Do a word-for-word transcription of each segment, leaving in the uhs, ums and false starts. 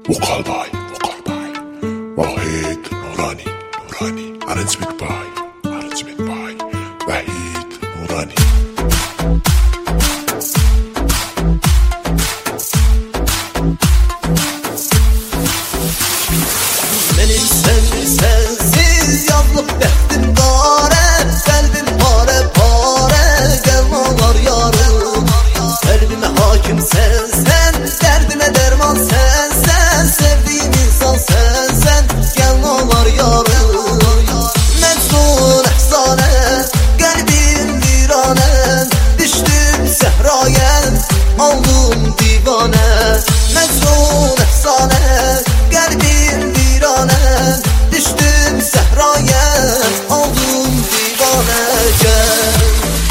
Vokal by, vokal by Vahid Nurani, Nurani Arrangement by, arrangement by Vahid Nurani. Benim sen sensiz yazlık derdim gare, kalbim pare pare, gelmalar yarım. Kalbime hakim sen sen, derdime derman sen sen, sevdiğim insan sen sen, gelmalar yarım. Mecnun efsane, kalbim virane, düştüm sehraya, oldum divane. Mecnun efsane, kalbim virane, düştüm sehraya, oldum divane. Gel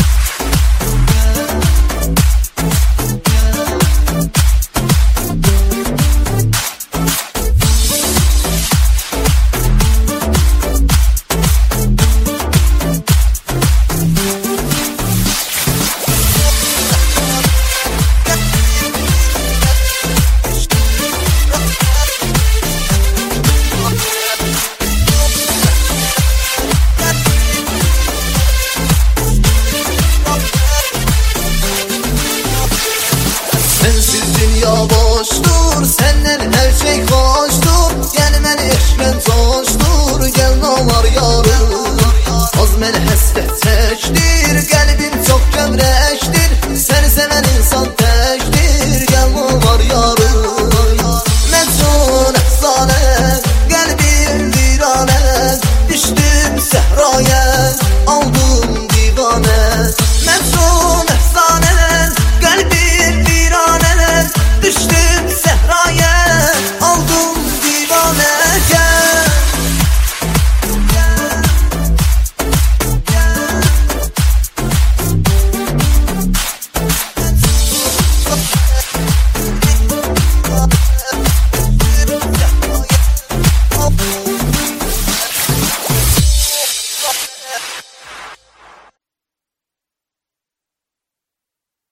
sensiz dünya boştur, senden her şey hoştur. Gel məni eşqlə coştur, gel nalar yarım. Az məni həsrət çəkdir, qəlbim çox gömrək.